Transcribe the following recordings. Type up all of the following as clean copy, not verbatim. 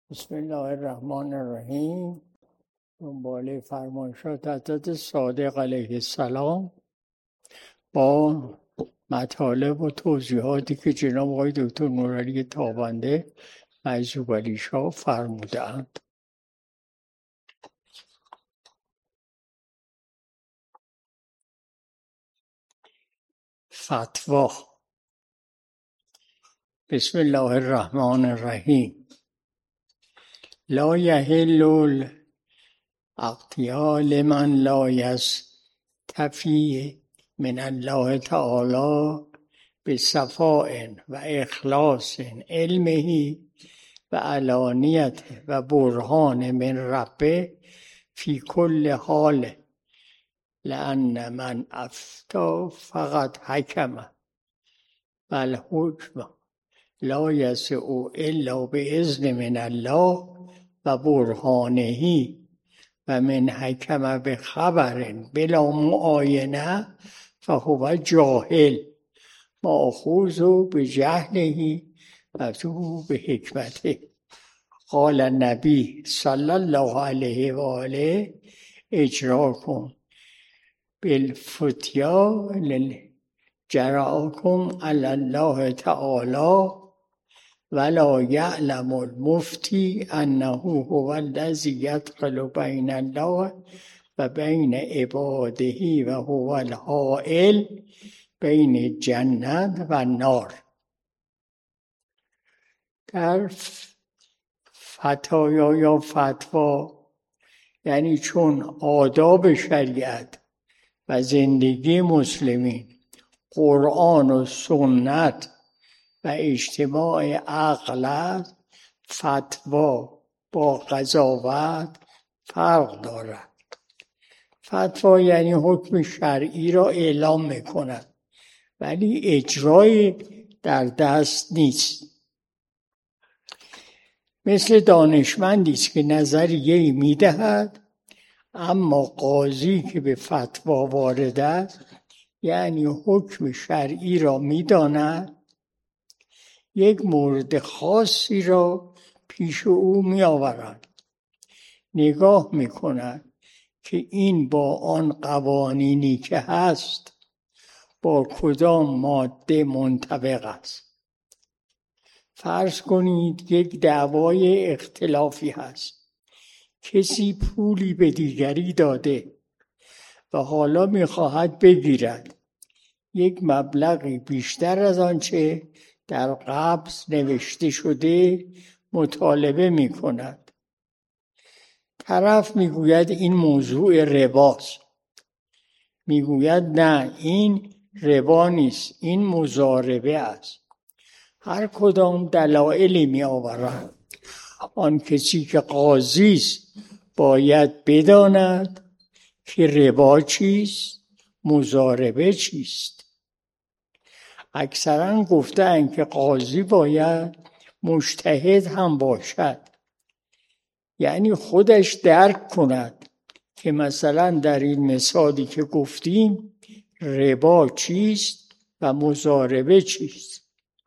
بسم الله الرحمن الرحیم. دنباله فرمایشات حضرت صادق علیه السلام با مطالب و توضیحاتی که جناب آقای دکتر نورعلی تابنده مجذوب علی شاه فرمودند. فتوا. بسم الله الرحمن الرحیم. لا یحل الاغتیال لمن لا یستفی من الله تعالی بصفاء و اخلاص علمه و علانیت و برهان من ربه فی کل حال، لأن من افتا فقط حکم و الحکم لا یسع الا باذن من الله و برهانه و من حکم بخبر بلا معاینه فهو جاهل مأخوذ بجهله مطلوب بحکمته. قال النبی صلی الله علیه و آله اجراکم بالفتیا جرأکم علی الله تعالی ولا یعلم المفتی انه هو الذی یدخل بین الله و بین عباده و هو الحائل بین جنت و نار. در فتایا یا فتوا یعنی چون آداب شریعت و زندگی مسلمین قرآن و سنت و اجتماع عقل است، فتوا با قضاوت فرق دارد. فتوا یعنی حکم شرعی را اعلام میکند ولی اجرای در دست نیست. مثل دانشمندی است که نظریه‌ای میدهد اما قاضی که به فتوا وارد است یعنی حکم شرعی را میداند، یک مورد خاصی را پیش او میآورد، نگاه میکند که این با آن قوانینی که هست با کدام ماده منطبق است. فرض کنید یک دعوای اختلافی هست، کسی پولی به دیگری داده و حالا میخواهد بگیرد، یک مبلغی بیشتر از آنچه در قبض نوشته شده مطالبه میکند. طرف میگوید این موضوع رباست، میگوید نه این ربا نیست، این مضاربه است. هر کدام دلایلی می آورند. آن کسی که قاضی است باید بداند که ربا چیست، مضاربه چیست. اکثرا گفتند که قاضی باید مجتهد هم باشد، یعنی خودش درک کند که مثلا در این مثالی که گفتیم ربا چیست و مضاربه چیست.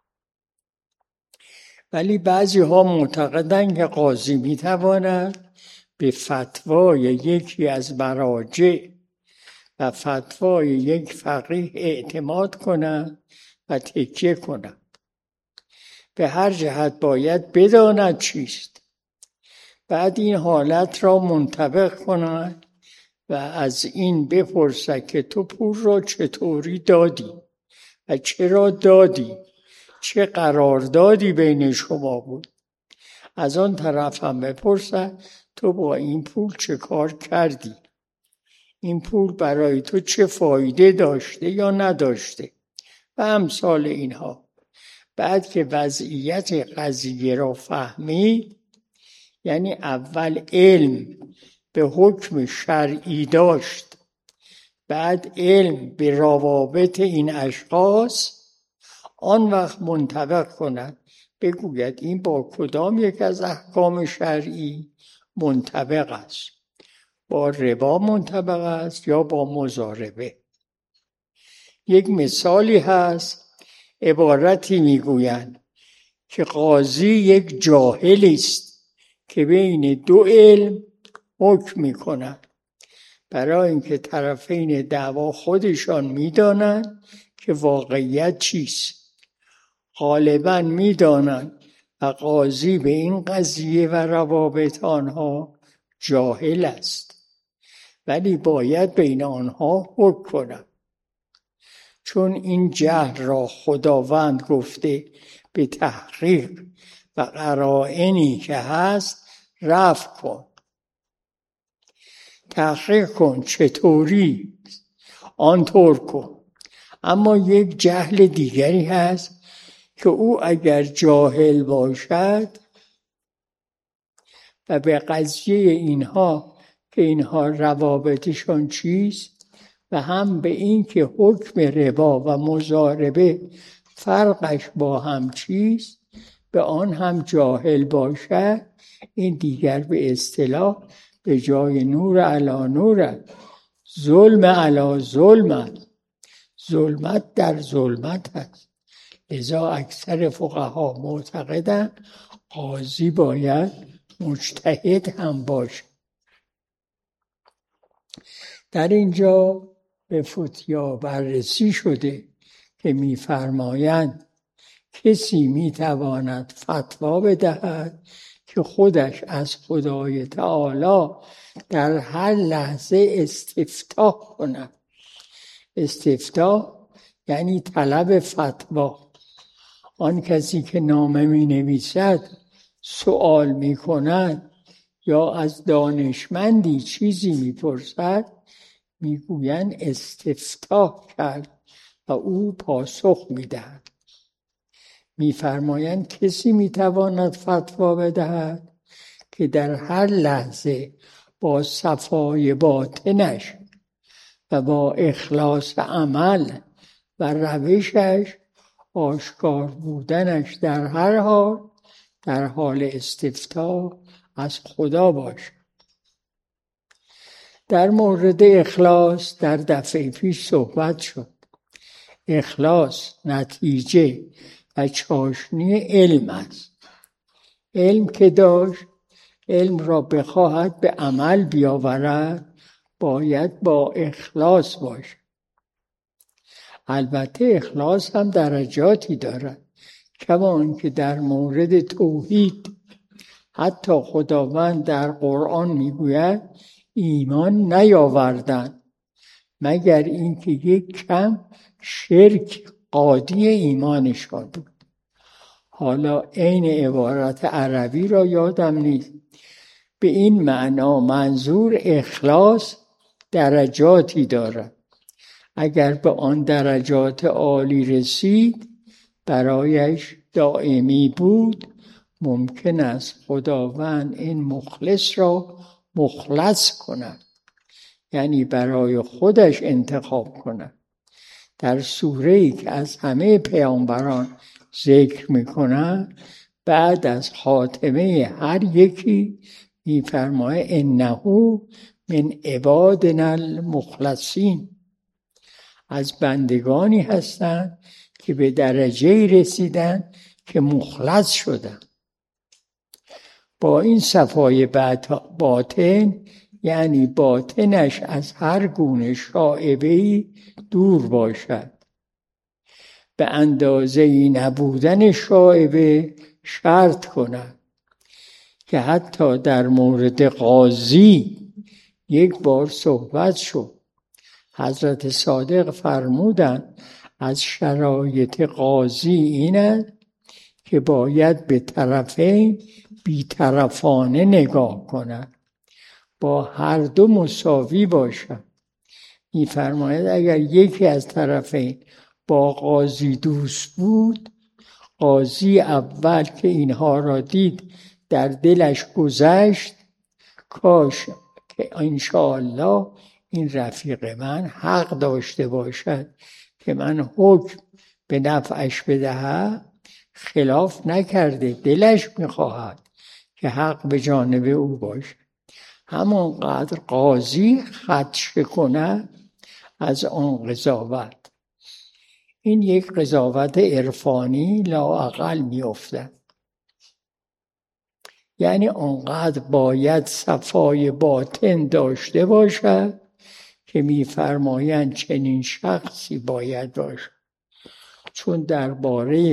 ولی بعضی ها معتقدند که قاضی میتواند به فتوای یکی از مراجع و فتوای یک فقیه اعتماد کند و تکیه کند. به هر جهت باید بداند چیست، بعد این حالت را منطبق کند و از این بپرسد که تو پول را چطوری دادی و چرا دادی، چه قراردادی بین شما بود. از آن طرف هم بپرسد تو با این پول چه کار کردی، این پول برای تو چه فایده داشته یا نداشته و امثال اینها. بعد که وضعیت قضیه را فهمید، یعنی اول علم به حکم شرعی داشت، بعد علم به روابط این اشخاص، آن وقت منطبق کند، بگوید این با کدام یک از احکام شرعی منطبق است، با ربا منطبق است یا با مضاربه. یک مثالی هست، عبارتی میگویند که قاضی یک جاهلی است که بین دو علم حکم میکنند، برای اینکه طرفین دعوا خودشان میدانند که واقعیت چیست. غالبا میدانند و قاضی به این قضیه و روابط آنها جاهل است، ولی باید بین آنها حکم کند، چون این جهل را خداوند گفته به تحقیق و قرائنی که هست رفع کن. تحقیق کن چطوری؟ آنطور کن. اما یک جهل دیگری هست که او اگر جاهل باشد و به قضیه اینها که اینها روابطشان چیست و هم به این که حکم ربا و مضاربه فرقش با هم چیست به آن هم جاهل باشد، این دیگر به اصطلاح به جای نور علی نور، ظلم علی ظلم، ظلمت در ظلمت است. لذا اکثر فقها معتقدند قاضی باید مجتهد هم باشه. در اینجا به فتیا بررسی شده که می‌فرمایند کسی میتواند فتوا بدهد که خودش از خدای تعالی در هر لحظه استفتاح کند. استفتاح یعنی طلب فتوا. آن کسی که نامه می نویسد سوال می کند یا از دانشمندی چیزی می پرسد می گویند استفتاح کرد و او پاسخ می دهد. می فرمایند کسی می تواند فتوا بدهد که در هر لحظه با صفای باطنش و با اخلاص عمل و روشش آشکار بودنش در هر حال در حال استفتاح از خدا باشد. در مورد اخلاص در دفعه پیش صحبت شد. اخلاص نتیجه و چاشنی علم است. علم که داشت علم را بخواهد به عمل بیاورد باید با اخلاص باشد. البته اخلاص هم درجاتی دارد، کما آنکه در مورد توحید حتی خداوند در قرآن میگوید ایمان نیاوردند مگر اینکه یک کم شرک قاضی ایمانشان بود. حالا عین عبارت عربی را یادم نیست. به این معنا منظور اخلاص درجاتی دارد. اگر به آن درجات عالی رسید برایش دائمی بود، ممکن است خداوند این مخلص را مخلص کند، یعنی برای خودش انتخاب کند. در سوره‌ای که از همه پیامبران ذکر می‌کند بعد از خاتمه هر یکی می‌فرماید انه من عبادنا المخلصین، از بندگانی هستند که به درجه رسیدن که مخلص شدن. با این صفای باطن یعنی باطنش از هر گونه شائبه‌ای دور باشد. به اندازه نبودن شائبه شرط کند که حتی در مورد قاضی یک بار صحبت شد. حضرت صادق فرمودند از شرایط قاضی این است که باید به طرفین بی‌طرفانه نگاه کند، با هر دو مساوی باشد. می‌فرماید اگر یکی از طرفین با قاضی دوست بود، قاضی اول که اینها را دید در دلش گذشت کاش که انشاءالله این رفیق من حق داشته باشد که من حکم به نفعش بدهد، خلاف نکرده، دلش میخواهد که حق به جانب او باشه. همانقدر قاضی خدشه کنه از آن قضاوت. این یک قضاوت عرفانی لااقل میافتد. یعنی آنقدر باید صفای باطن داشته باشد که می‌فرمایند چنین شخصی باید باشد. چون درباره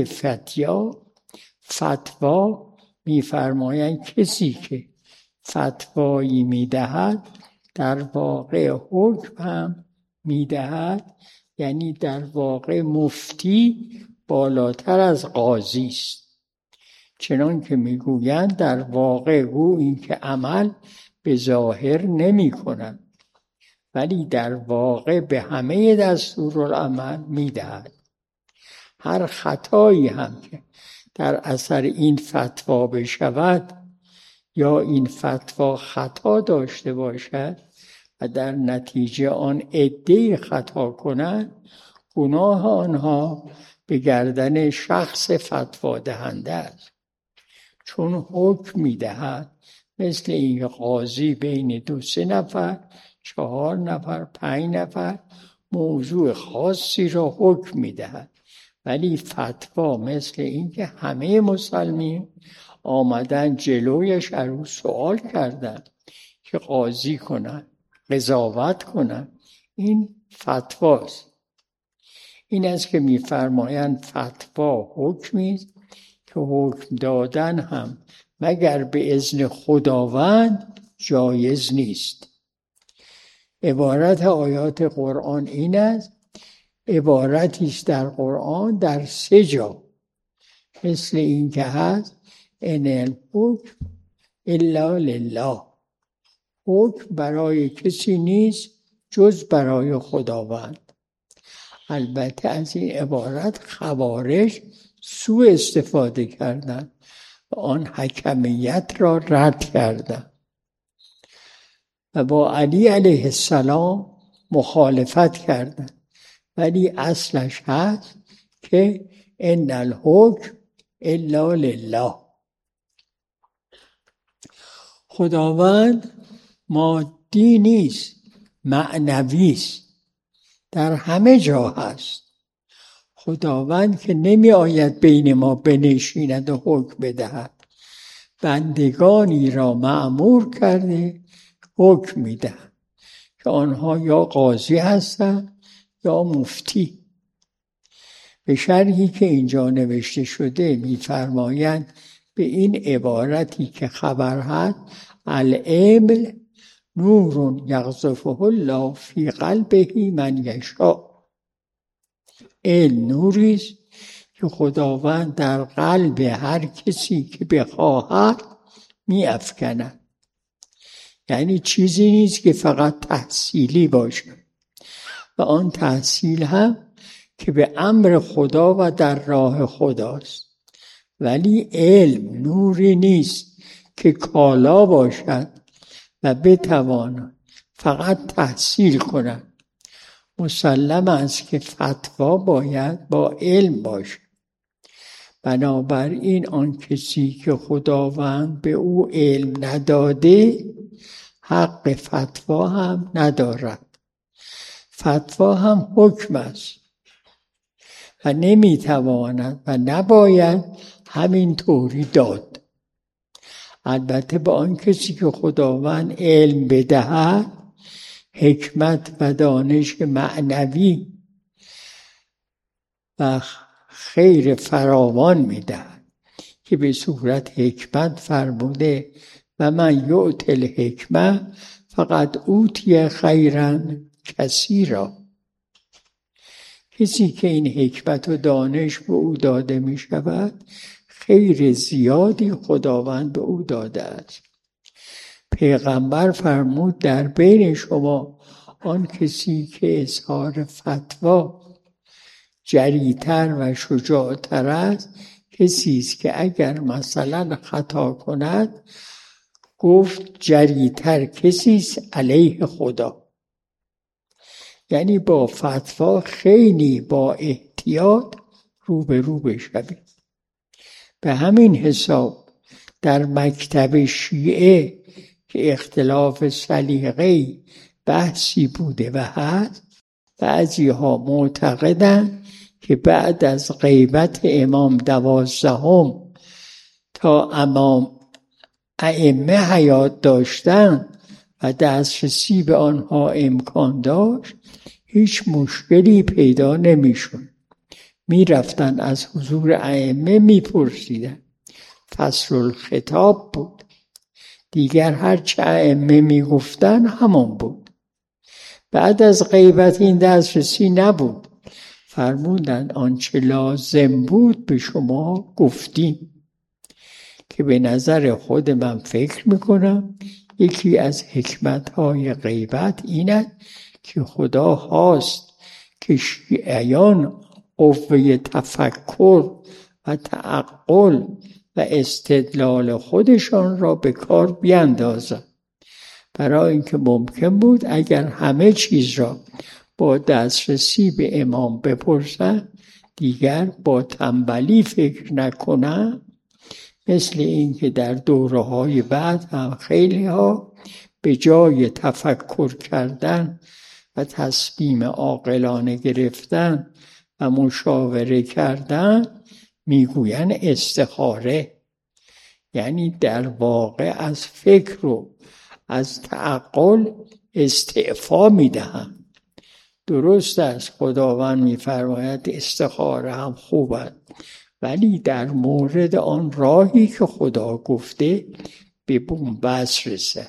فتوا می‌فرمایند کسی که فتوایی می‌دهد در واقع حکم هم می‌دهد، یعنی در واقع مفتی بالاتر از قاضی است. چنان که میگویند در واقع او این که عمل به ظاهر نمی کند ولی در واقع به همه دستورالعمل میدهد. هر خطایی هم که در اثر این فتوا بشود یا این فتوا خطا داشته باشد و در نتیجه آن عده‌ای خطا کنند، گناه آنها به گردن شخص فتوا دهنده است. چون حکم می‌دهد مثل این قاضی بین 2-3 نفر 4 نفر 5 نفر موضوع خاصی را حکم می‌دهد، ولی فتوا مثل این که همه مسلمین آمدن جلویش رو سوال کردن که قاضی کنن، قضاوت کنن. این فتواست. این است که می‌فرمایند فتوا حکمی است که حکم دادن هم مگر به اذن خداوند جایز نیست. عبارت آیات قرآن این است، عبارتی است در قرآن در 3 جا، مثل این که هست ان الحکم الا لله، حکم برای کسی نیست جز برای خداوند. البته از این عبارت خوارج سوء استفاده کردند و آن حکمیت را رد کردند و با علی علیه السلام مخالفت کردند، ولی اصلش هست که ان الحکم الا لله. خداوند مادی نیست، معنوی است، در همه جا هست. خداوند که نمی آید بین ما بنشیند و حکم بدهد، بندگانی را مأمور کرده حکم میدهد که آنها یا قاضی هستند یا مفتی. به شرحی که اینجا نوشته شده می‌فرمایند به این عبارتی که خبر هست العلم نور یقذفه الله فی قلبه من یشاء، علم نوری است که خداوند در قلب هر کسی که بخواهد می‌افکند. یعنی چیزی نیست که فقط تحصیلی باشه و آن تحصیل هم که به امر خدا و در راه خداست، ولی علم نوری نیست که کالا باشد و بتواند فقط تحصیل کند. مسلم است که فتوا باید با علم باشد. بنابراین آن کسی که خداوند به او علم نداده حق فتوا هم ندارد. فتوا هم حکم است و نمیتواند و نباید همین طوری داد. البته با آن کسی که خداوند علم بدهد حکمت و دانش معنوی و خیر فراوان میدهد که به صورت حکمت فرموده و من یؤت الحکمه فقد اوتی خیرا کثیرا. کسی که این حکمت و دانش به او داده می شود خیر زیادی خداوند به او داده است. پیغمبر فرمود در بین شما آن کسی که اظهار فتوا جریتر و شجاعتر است کسی است که اگر مثلا خطا کند گفت جریتر کسی است علیه خدا. یعنی با فتوا خیلی با احتیاط روبرو بشوید. به همین حساب در مکتب شیعه که اختلاف سلیقه‌ای بحثی بوده و هست، بعضی‌ها معتقدند که بعد از غیبت امام 12 تا امام ائمه حیات داشتن و دسترسی به آنها امکان داشت، هیچ مشکلی پیدا نمیشد. میرفتن از حضور ائمه میپرسیدن. فصل الخطاب بود. دیگر هرچه ائمه میگفتن همان بود. بعد از غیبت این دسترسی نبود. فرمودند آنچه لازم بود به شما گفتیم، که به نظر خود من فکر میکنم یکی از حکمتهای غیبت اینه که خدا خواست که شیعیان قوه تفکر و تعقل و استدلال خودشان را به کار بیندازند، برای اینکه ممکن بود اگر همه چیز را با دسترسی به امام بپرسند دیگر با تنبلی فکر نکنند. مثل اینکه در دوره‌های بعد هم خیلی ها به جای تفکر کردن و تصمیم عاقلانه گرفتن و مشاوره کردن میگوین استخاره، یعنی در واقع از فکر و از تعقل استعفا میدهند. درست است خداوند میفرماید استخاره هم خوب است، ولی در مورد آن راهی که خدا گفته به بنبست رسه.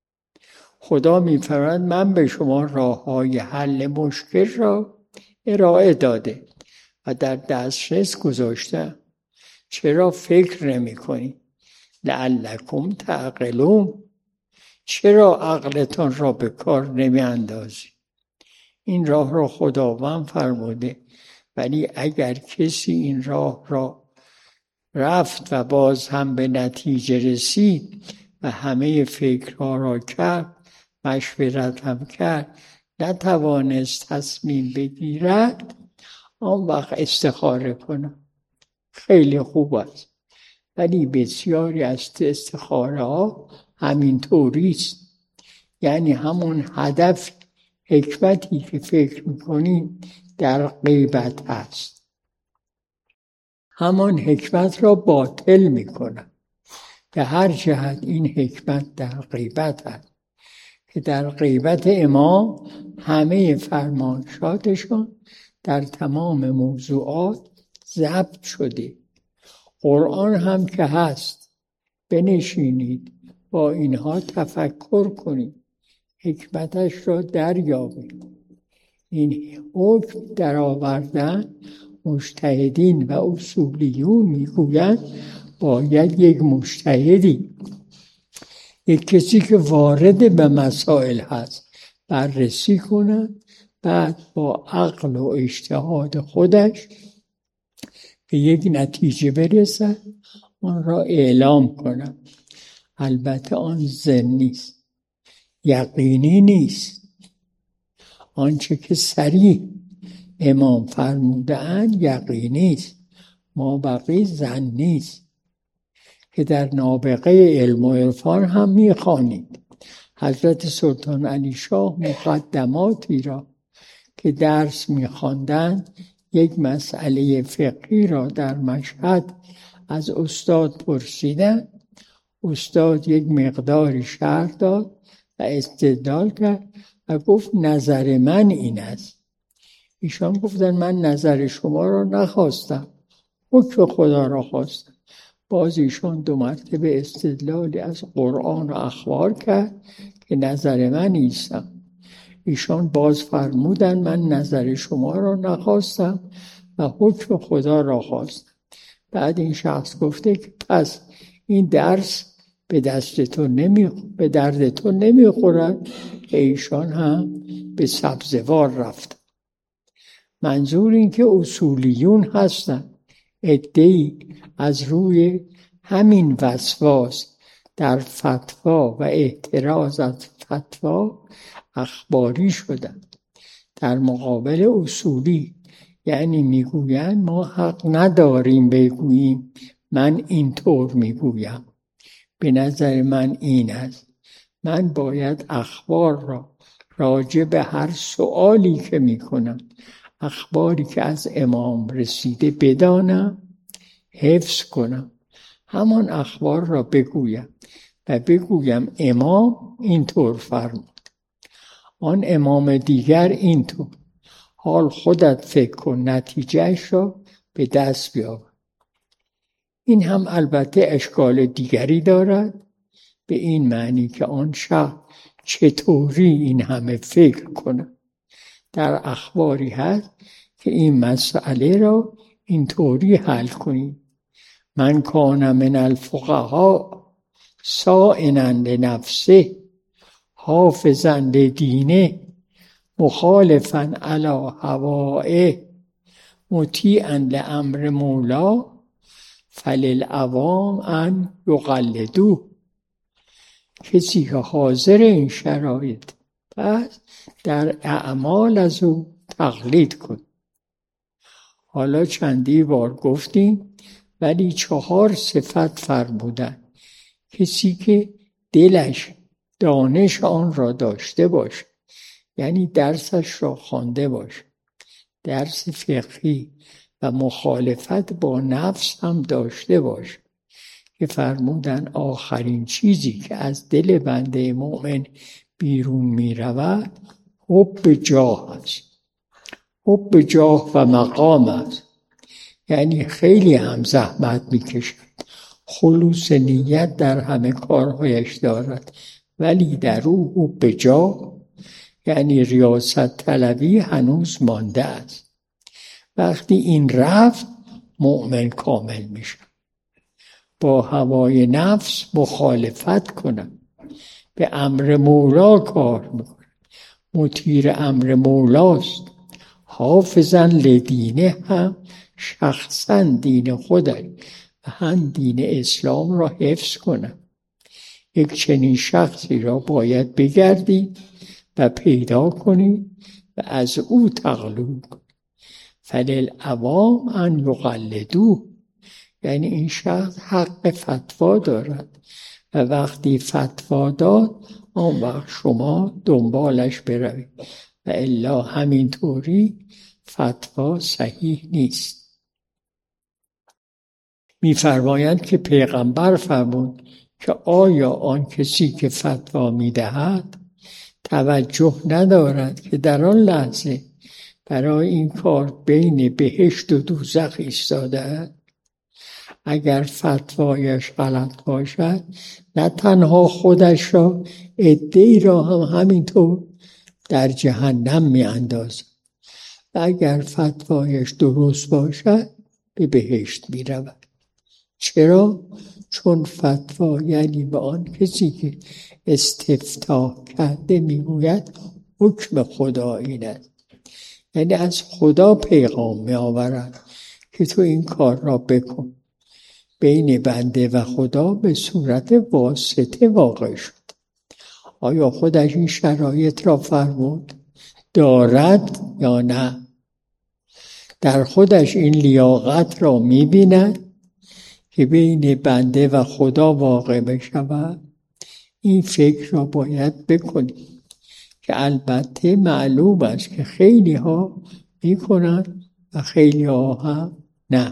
خدا میفرماید من به شما راههای حل مشکل را ارائه داده و در دسترس گذاشتم. چرا فکر نمی کنی؟ لعلکم تعقلون. چرا عقلتان را به کار نمی اندازی؟ این راه را خداوند فرموده، ولی اگر کسی این راه را رفت و باز هم به نتیجه رسید و همه فکرها را کرد، مشورت هم کرد، نتوانست تصمیم بگیرد، آن وقت استخاره کنم. خیلی خوب است، ولی بسیاری از استخاره ها همین طوریست. یعنی همون هدف حکمتی که فکر میکنیم در غیبت هست، همان حکمت را باطل میکنن. به هر جهت این حکمت در غیبت هست که در غیبت امام همه فرمایشاتشون در تمام موضوعات ضبط شده. قرآن هم که هست، بنشینید با اینها تفکر کنید، حکمتش را دریابید. این حکم در آوردن مجتهدین و اصولیون میگویند باید یک مجتهدی، یک کسی که وارد به مسائل هست بررسی کنند، بعد با عقل و اجتهاد خودش به یک نتیجه برسد، آن را اعلام کنند. البته آن ظنی است، یقینی نیست. آنچه که صریح امام فرموده‌اند یقینی است، ما بقی ظنی است، که در نابغه علم و عرفان هم می‌خوانید. حضرت سلطان علی شاه مقدماتی را که درس می‌خواندند، یک مسئله فقهی را در مشهد از استاد پرسیدند. استاد یک مقداری شرح داد و استدلال کرد و گفت نظر من این است. ایشان گفتن من نظر شما را نخواستم، حکم خدا را خواستم. باز ایشان 2 مرتبه استدلالی از قرآن و اخبار کرد که نظر من نیستم. ایشان باز فرمودن من نظر شما را نخواستم و حکم خدا را خواستم. بعد این شخص گفته که پس این درس به دردتون نمیخورد. ایشان هم به سبزوار رفت. منظور این که اصولیون هستن، عده‌ای از روی همین وسواس در فتوا و اعتراض از فتوا اخباری شدن در مقابل اصولی. یعنی میگویند ما حق نداریم بگوییم من اینطور میگویم، به نظر من این است. من باید اخبار را راجع به هر سؤالی که میکنم، اخباری که از امام رسیده بدانم، حفظ کنم، همان اخبار را بگویم. و بگویم امام اینطور فرمود، آن امام دیگر اینطور. حال خودت فکر کن، نتیجهش را به دست بیاور. این هم البته اشکال دیگری دارد، به این معنی که آن شخص چطوری این همه فکر کنه. در اخباری هست که این مسئله را اینطوری حل کنید: من کان من الفقهاء صائنا لنفسه حافظا لدینه مخالفا علی هوائه مطیعا لامر مولا فللعوام ان یقلدوه. کسی که حاضر این شرایط پس در اعمال از او تقلید کن. حالا چندی بار گفتیم ولی 4 صفت فرمودن. کسی که دلش دانش آن را داشته باشه، یعنی درسش را خوانده باشه، درس فقهی و مخالفت با نفس هم داشته باشه، که فرمودن آخرین چیزی که از دل بنده مؤمن بیرون می رود حب جاه است. حب جاه و مقام است، یعنی خیلی هم زحمت می کشد، خلوص نیت در همه کارهایش دارد، ولی در او حب جاه یعنی ریاست طلبی هنوز مانده است. وقتی این رفت مؤمن کامل میشه. با هوای نفس مخالفت کنم، به امر مولا کار میکنم، مطیع امر مولاست. حافظا لدینه هم شخصا دین خودش و هم دین اسلام را حفظ کنم. یک چنین شخصی را باید بگردید و پیدا کنید و از او تقلید کنید. فللعوام ان یقلدوه، یعنی این شخص حق فتوا دارد و وقتی فتوا داد آن وقت شما دنبالش بروید و الا همینطوری فتوا صحیح نیست. می‌فرمایند که پیغمبر فرمود که آیا آن کسی که فتوا می‌دهد توجه ندارد که در آن لحظه برای این کار بین بهشت و دوزخ ایستاده است؟ اگر فتوایش غلط باشد نه تنها خودش را، عده‌ای را هم همینطور در جهنم می اندازد و اگر فتوایش درست باشد به بهشت می رود. چرا؟ چون فتوا یعنی به آن کسی که استفتاء کرده میگوید حکم خدا این است، یعنی از خدا پیغام می آورد که تو این کار را بکن. بین بنده و خدا به صورت واسطه واقع شد. آیا خودش این شرایط را فرمود؟ دارد یا نه؟ در خودش این لیاقت را می بیند که بین بنده و خدا واقع بشود؟ این فکر را باید بکنید که البته معلوم است که خیلی ها می کنند و خیلی ها هم نه.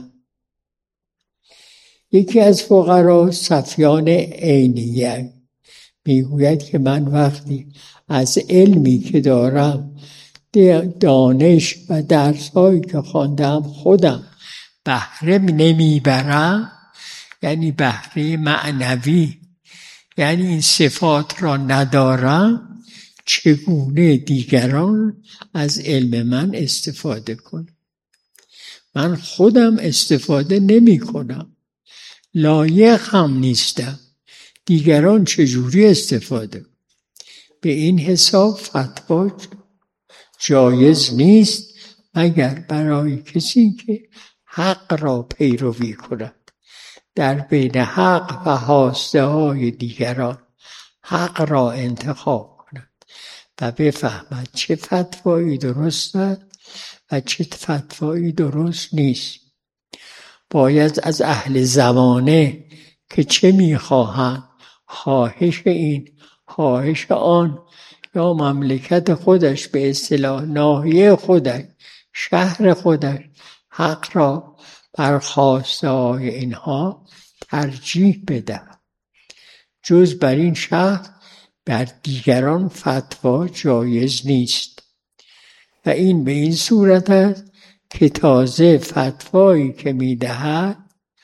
یکی از فقرا سفیان عینیه میگوید که من وقتی از علمی که دارم، دانش و درس‌هایی که خواندم خودم بهره نمیبرم، یعنی بهره معنوی، یعنی این صفات را ندارم، چگونه دیگران از علم من استفاده کنم؟ من خودم استفاده نمی کنم، لایق هم نیستم، دیگران چجوری استفاده؟ به این حساب فتوا جایز نیست مگر برای کسی که حق را پیروی کند، در بین حق و خواسته های دیگران حق را انتخاب کند و بفهمد چه فتوایی درست است و چه فتوایی درست نیست. باید از اهل زمانه که چه میخواهند، خواهش این خواهش آن، یا مملکت خودش به اصطلاح ناحیه خودش، شهر خودش، حق را بر خواسته های اینها ترجیح بده. جز بر این شخص بر دیگران فتوا جایز نیست. و این به این صورت است که تازه فتوایی که میدهد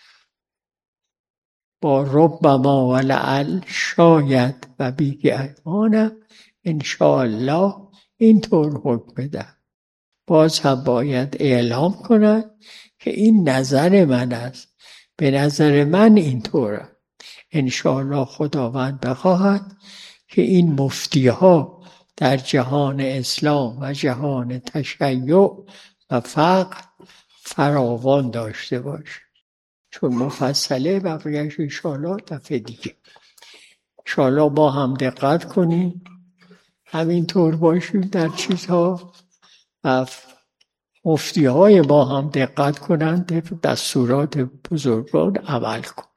با ربما و لعل شاید و بیگمانم انشاءالله اینطور حکم بده. باز هم باید اعلام کند که این نظر من است، به نظر من اینطوره. انشاءالله خداوند بخواهد که این مفتی ها در جهان اسلام و جهان تشیع و فقه فراوان داشته باشه. چون مفصله بقیهش انشاءالله دفعه دیگه. انشاءالله با هم دقت کنیم، همینطور باشیم در چیزها و مفتی های با هم دقت کنند، دستورات بزرگان عمل کن.